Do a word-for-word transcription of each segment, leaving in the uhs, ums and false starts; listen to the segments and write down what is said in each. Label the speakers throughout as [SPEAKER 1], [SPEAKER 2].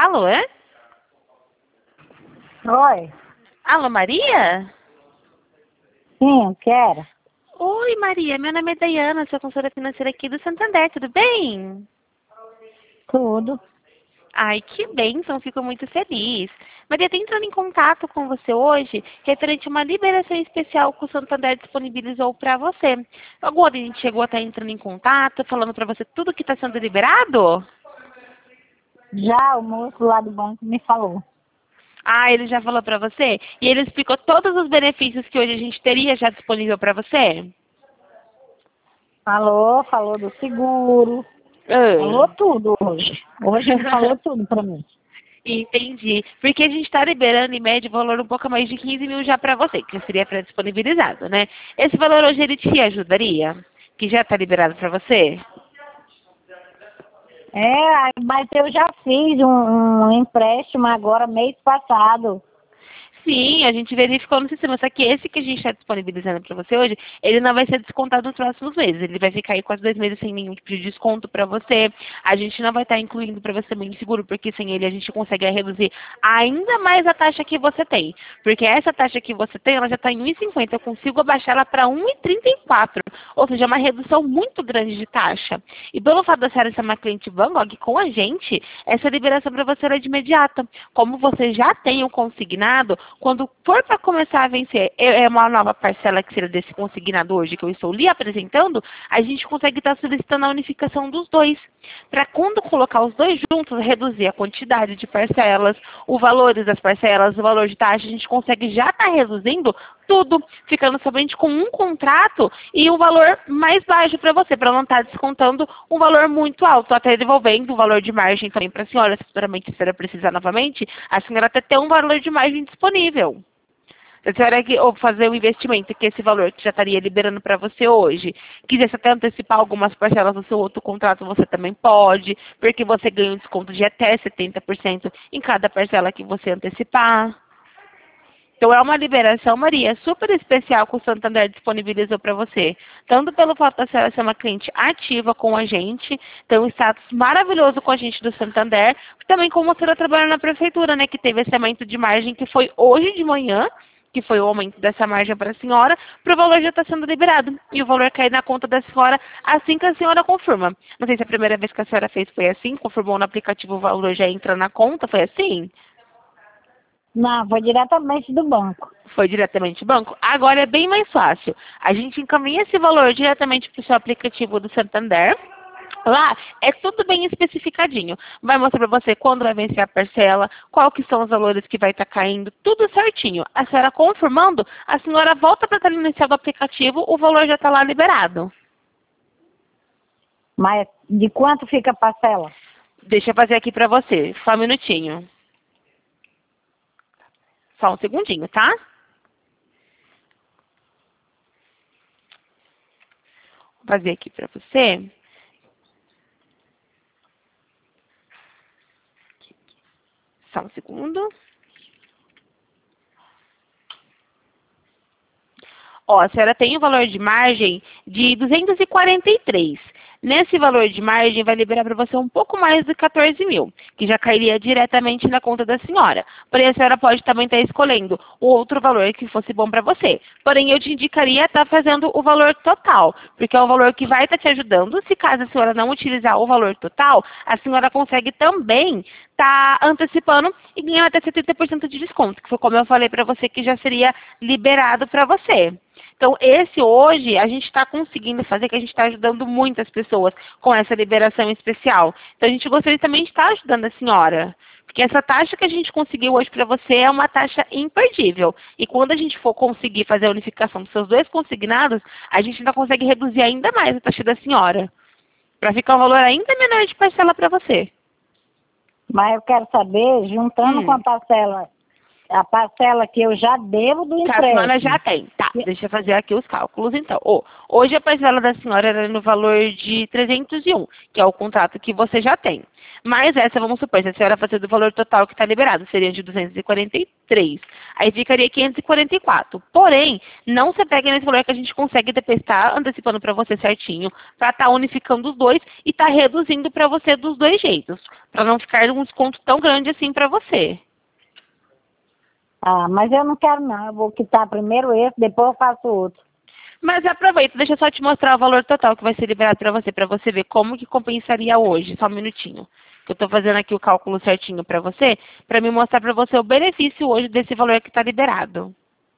[SPEAKER 1] Alô, é?
[SPEAKER 2] Oi.
[SPEAKER 1] Alô, Maria?
[SPEAKER 2] Sim, eu quero.
[SPEAKER 1] Oi, Maria. Meu nome é Dayana, sou consultora financeira aqui do Santander, tudo bem?
[SPEAKER 2] Tudo.
[SPEAKER 1] Ai, que bênção, fico muito feliz. Maria, estou entrando em contato com você hoje, referente a uma liberação especial que o Santander disponibilizou para você. Agora a gente chegou a estar entrando em contato, falando para você tudo que está sendo liberado?
[SPEAKER 2] Já o moço lá do banco me falou.
[SPEAKER 1] Ah, ele já falou para você? E ele explicou todos os benefícios que hoje a gente teria já disponível para você?
[SPEAKER 2] Falou, falou do seguro. Falou
[SPEAKER 1] Ah.
[SPEAKER 2] tudo hoje. Hoje ele falou tudo pra mim.
[SPEAKER 1] Entendi. Porque a gente está liberando em média o valor um pouco mais de quinze mil já para você, que seria pré-disponibilizado, né? Esse valor hoje ele te ajudaria? Que já está liberado para você?
[SPEAKER 2] É, mas eu já fiz um, um empréstimo agora mês passado.
[SPEAKER 1] Sim, a gente verificou no sistema, só que esse que a gente está disponibilizando para você hoje, ele não vai ser descontado nos próximos meses. Ele vai ficar aí quase dois meses sem nenhum tipo de desconto para você. A gente não vai estar incluindo para você muito seguro, porque sem ele a gente consegue reduzir ainda mais a taxa que você tem. Porque essa taxa que você tem, ela já está em um e cinquenta. Eu consigo abaixar ela para um e trinta e quatro. Ou seja, é uma redução muito grande de taxa. E pelo fato da senhora ser uma cliente Vanguard, com a gente, essa liberação para você é de imediata. Como você já tem o consignado, quando for para começar a vencer é uma nova parcela que seria desse consignado hoje que eu estou lhe apresentando, a gente consegue estar solicitando a unificação dos dois. Para quando colocar os dois juntos, reduzir a quantidade de parcelas, os valores das parcelas, o valor de taxa, a gente consegue já estar reduzindo tudo, ficando somente com um contrato e um valor mais baixo para você, para não estar descontando um valor muito alto, até devolvendo o valor de margem também para a senhora, se futuramente a senhora precisar novamente, a senhora até ter um valor de margem disponível. Se a senhora que, ou fazer o investimento, que esse valor que já estaria liberando para você hoje, quisesse até antecipar algumas parcelas do seu outro contrato, você também pode, porque você ganha um desconto de até setenta por cento em cada parcela que você antecipar. Então, é uma liberação, Maria, super especial que o Santander disponibilizou para você. Tanto pelo fato da senhora ser uma cliente ativa com a gente, ter um status maravilhoso com a gente do Santander, também como a senhora trabalha na prefeitura, né, que teve esse aumento de margem que foi hoje de manhã, que foi o aumento dessa margem para a senhora, para o valor já está sendo liberado. E o valor cai na conta da senhora assim que a senhora confirma. Não sei se a primeira vez que a senhora fez foi assim, confirmou no aplicativo, o valor já entra na conta, foi assim?
[SPEAKER 2] Não, foi diretamente do banco.
[SPEAKER 1] Foi diretamente do banco? Agora é bem mais fácil. A gente encaminha esse valor diretamente para o seu aplicativo do Santander. Lá é tudo bem especificadinho. Vai mostrar para você quando vai vencer a parcela, qual que são os valores que vai estar caindo, tudo certinho. A senhora confirmando, a senhora volta para a tela inicial do aplicativo, o valor já está lá liberado.
[SPEAKER 2] Mas de quanto fica a parcela?
[SPEAKER 1] Deixa eu fazer aqui para você, só um minutinho. Só um segundinho, tá? Vou fazer aqui para você. Só um segundo. Ó, a senhora tem o valor de margem de duzentos e quarenta e três. Nesse valor de margem, vai liberar para você um pouco mais de quatorze mil, que já cairia diretamente na conta da senhora. Porém, a senhora pode também estar escolhendo o outro valor que fosse bom para você. Porém, eu te indicaria estar fazendo o valor total, porque é o valor que vai estar te ajudando. Se caso a senhora não utilizar o valor total, a senhora consegue também estar antecipando e ganhar até setenta por cento de desconto, que foi como eu falei para você que já seria liberado para você. Então, esse hoje, a gente está conseguindo fazer, que a gente está ajudando muitas pessoas com essa liberação especial. Então, a gente gostaria também de estar ajudando a senhora. Porque essa taxa que a gente conseguiu hoje para você é uma taxa imperdível. E quando a gente for conseguir fazer a unificação dos seus dois consignados, a gente ainda consegue reduzir ainda mais a taxa da senhora. Para ficar um valor ainda menor de parcela para você.
[SPEAKER 2] Mas eu quero saber, juntando
[SPEAKER 1] Hum.
[SPEAKER 2] com a parcela, a parcela que eu já devo do
[SPEAKER 1] Que a senhora
[SPEAKER 2] empréstimo.
[SPEAKER 1] já tem. Tá. deixa eu fazer aqui os cálculos então. Ó, hoje a parcela da senhora era no valor de trezentos e um, que é o contrato que você já tem. Mas essa, vamos supor, se a senhora fazer do valor total que está liberado, seria de duzentos e quarenta e três. Aí ficaria quinhentos e quarenta e quatro. Porém, não se pegue nesse valor que a gente consegue depois estar antecipando para você certinho, para estar unificando os dois e estar reduzindo para você dos dois jeitos, para não ficar um desconto tão grande assim para você.
[SPEAKER 2] Ah, mas eu não quero não, eu vou quitar primeiro esse, depois eu faço outro.
[SPEAKER 1] Mas aproveita, deixa eu só te mostrar o valor total que vai ser liberado para você, para você ver como que compensaria hoje. Só um minutinho. Que eu estou fazendo aqui o cálculo certinho para você, para me mostrar para você o benefício hoje desse valor que está liberado.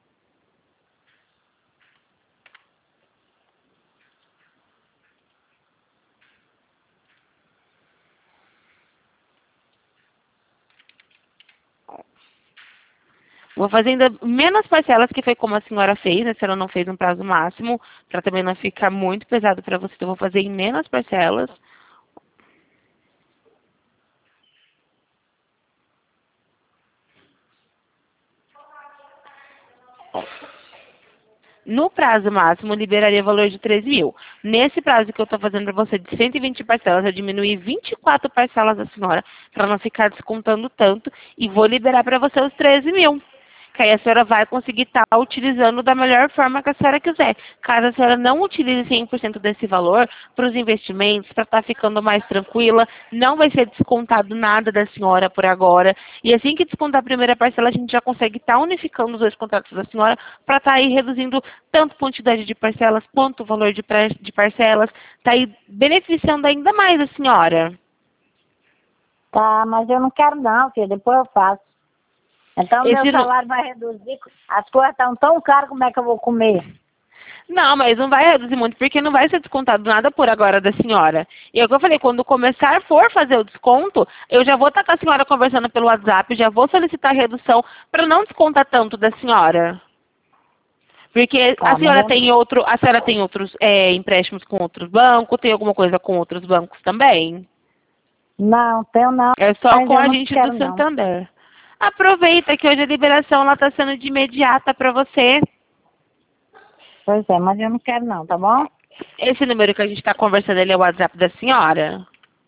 [SPEAKER 1] Vou fazer ainda menos parcelas, que foi como a senhora fez, né? A senhora não fez um prazo máximo, para também não ficar muito pesado para você. Então, eu vou fazer em menos parcelas. No prazo máximo, liberaria valor de treze mil. Nesse prazo que eu estou fazendo para você de cento e vinte parcelas, eu diminuí vinte e quatro parcelas da senhora, para não ficar descontando tanto, e vou liberar para você os treze mil. Que aí a senhora vai conseguir estar utilizando da melhor forma que a senhora quiser. Caso a senhora não utilize cem por cento desse valor para os investimentos, para estar ficando mais tranquila, não vai ser descontado nada da senhora por agora. E assim que descontar a primeira parcela, a gente já consegue estar unificando os dois contratos da senhora para estar aí reduzindo tanto a quantidade de parcelas quanto o valor de, de parcelas. Está aí beneficiando ainda mais a senhora.
[SPEAKER 2] Tá, mas eu não quero não, filha, depois eu faço. Então, meu
[SPEAKER 1] Esse não...
[SPEAKER 2] salário vai reduzir. As coisas estão tão caras, como é que eu vou comer?
[SPEAKER 1] Não, mas não vai reduzir muito, porque não vai ser descontado nada por agora da senhora. E é o que eu falei, quando começar for fazer o desconto, eu já vou estar com a senhora conversando pelo WhatsApp, já vou solicitar redução para não descontar tanto da senhora. Porque
[SPEAKER 2] Tá,
[SPEAKER 1] a
[SPEAKER 2] mas
[SPEAKER 1] senhora
[SPEAKER 2] eu...
[SPEAKER 1] tem outro, a senhora tem outros é, empréstimos com outros bancos, tem alguma coisa com outros bancos também?
[SPEAKER 2] Não, tenho não,
[SPEAKER 1] É só
[SPEAKER 2] mas
[SPEAKER 1] com
[SPEAKER 2] eu
[SPEAKER 1] a
[SPEAKER 2] não
[SPEAKER 1] gente do
[SPEAKER 2] quero não.
[SPEAKER 1] Santander. Aproveita que hoje a liberação está sendo de imediata para você.
[SPEAKER 2] Pois é, mas eu não quero não, tá bom?
[SPEAKER 1] Esse número que a gente está conversando, ele é o WhatsApp da senhora?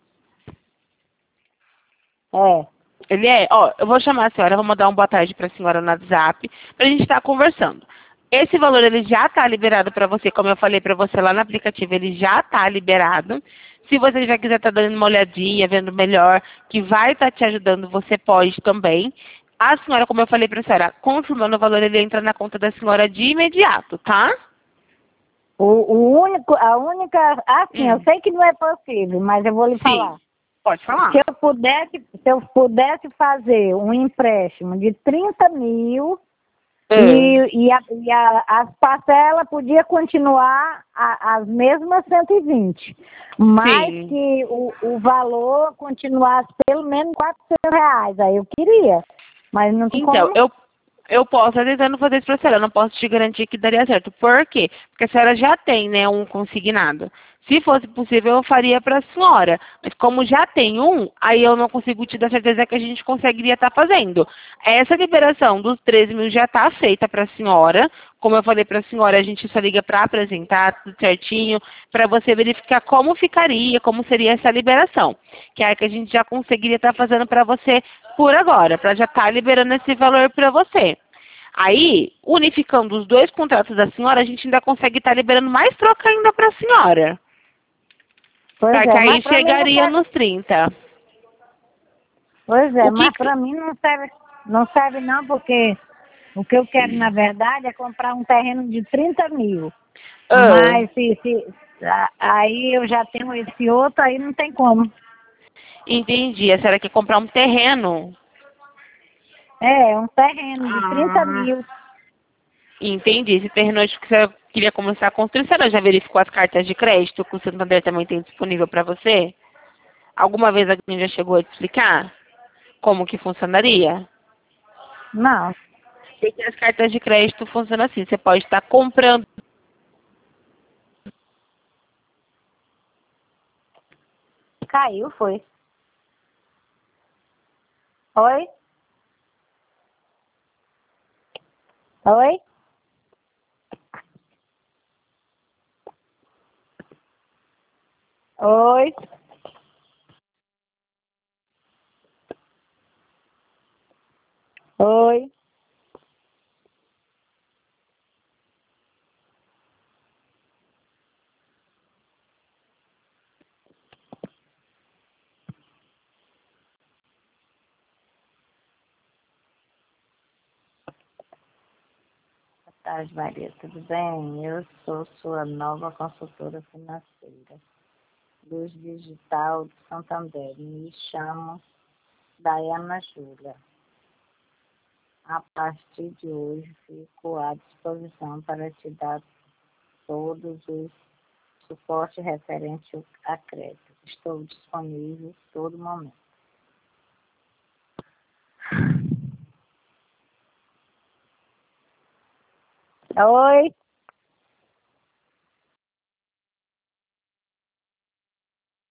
[SPEAKER 2] É.
[SPEAKER 1] Ele é, ó, eu vou chamar a senhora, vou mandar um boa tarde para a senhora no WhatsApp, para a gente estar conversando. Esse valor, ele já está liberado para você, como eu falei para você lá no aplicativo, ele já está liberado. Se você já quiser estar dando uma olhadinha, vendo melhor, que vai estar te ajudando, você pode também. A senhora, como eu falei para a senhora, confirmando o valor, ele entra na conta da senhora de imediato, tá?
[SPEAKER 2] O, o único, a única, assim, eu
[SPEAKER 1] Hum,
[SPEAKER 2] sei que não é possível, mas eu vou lhe
[SPEAKER 1] sim,
[SPEAKER 2] falar.
[SPEAKER 1] pode
[SPEAKER 2] Se
[SPEAKER 1] falar.
[SPEAKER 2] eu pudesse, se eu pudesse fazer um empréstimo de trinta mil
[SPEAKER 1] Hum,
[SPEAKER 2] e, e, a, e a, as parcelas podia continuar a, as mesmas cento e vinte, mas
[SPEAKER 1] sim.
[SPEAKER 2] que o, o valor continuasse pelo menos quatrocentos reais, aí eu queria, mas não tem
[SPEAKER 1] Então,
[SPEAKER 2] como.
[SPEAKER 1] eu, eu posso estar tentando fazer isso para a senhora, eu não posso te garantir que daria certo. Por quê? Porque a senhora já tem, né, um consignado. Se fosse possível, eu faria para a senhora. Mas como já tem um, aí eu não consigo te dar certeza que a gente conseguiria estar fazendo. Essa liberação dos treze mil já está feita para a senhora. Como eu falei para a senhora, a gente só liga para apresentar tudo certinho, para você verificar como ficaria, como seria essa liberação. Que é a que a gente já conseguiria estar fazendo para você por agora, para já estar liberando esse valor para você. Aí, unificando os dois contratos da senhora, a gente ainda consegue estar liberando mais troca ainda para a senhora.
[SPEAKER 2] Pois
[SPEAKER 1] Tá, que
[SPEAKER 2] é,
[SPEAKER 1] aí
[SPEAKER 2] mas para mim não
[SPEAKER 1] chegaria
[SPEAKER 2] serve.
[SPEAKER 1] nos trinta.
[SPEAKER 2] Pois é,
[SPEAKER 1] O que...
[SPEAKER 2] mas
[SPEAKER 1] que-
[SPEAKER 2] para mim não serve, não serve não, porque o que eu quero, na verdade, é comprar um terreno de trinta mil.
[SPEAKER 1] Ah,
[SPEAKER 2] Mas se, se, a- aí eu já tenho esse outro, aí não tem como.
[SPEAKER 1] entendi. A senhora quer comprar um terreno?
[SPEAKER 2] É, um terreno de trinta
[SPEAKER 1] Ah,
[SPEAKER 2] mil.
[SPEAKER 1] entendi. Esse terreno acho que você queria começar a construir. A senhora já verificou as cartas de crédito que o Santander também tem disponível para você? Alguma vez alguém já chegou a te explicar como que funcionaria?
[SPEAKER 2] Não,
[SPEAKER 1] Porque as cartas de crédito funcionam assim. Você pode estar comprando.
[SPEAKER 2] caiu, foi. Oi? Oi? Oi. Oi. Boa tarde, Maria. Tudo bem? Eu sou sua nova consultora financeira. Luz Digital de Santander. Me chamo Daiana Júlia. A partir de hoje, fico à disposição para te dar todos os suportes referentes a crédito. Estou disponível a todo momento. Oi.